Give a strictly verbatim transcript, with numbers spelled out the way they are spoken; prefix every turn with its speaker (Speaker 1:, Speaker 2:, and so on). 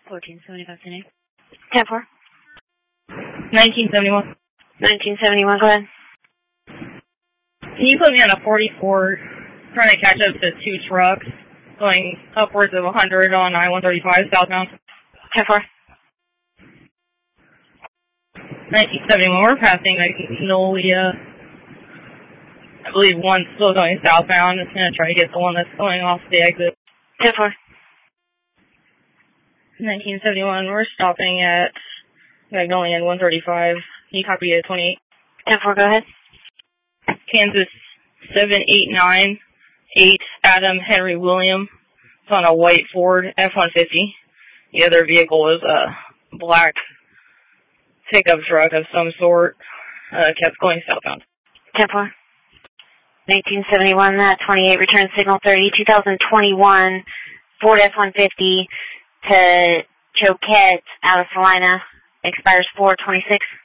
Speaker 1: fourteen seventy-five today.
Speaker 2: ten four.
Speaker 3: nineteen seventy-one.
Speaker 2: nineteen seventy-one, go ahead.
Speaker 3: Can you put me on a forty-four trying to catch up to two trucks going upwards of one hundred on I one thirty-five southbound?
Speaker 2: ten four.
Speaker 3: nineteen seventy-one, we're passing Magnolia. I believe one's still going southbound. It's going to try to get the one that's going off the exit.
Speaker 2: ten four.
Speaker 3: nineteen seventy-one, we're stopping at Magnolia and one thirty-five. Can you copy it, twenty-eight?
Speaker 2: ten four, go ahead.
Speaker 3: Kansas seven eight nine eight, Adam Henry William. It's on a white Ford F one fifty. The other vehicle is a black pickup truck of some sort. Uh, kept going southbound.
Speaker 2: ten four. nineteen seventy-one, uh, twenty-eight, return signal thirty, two thousand twenty-one, Ford F one fifty to Choquette, Alice Salina, expires four twenty-six.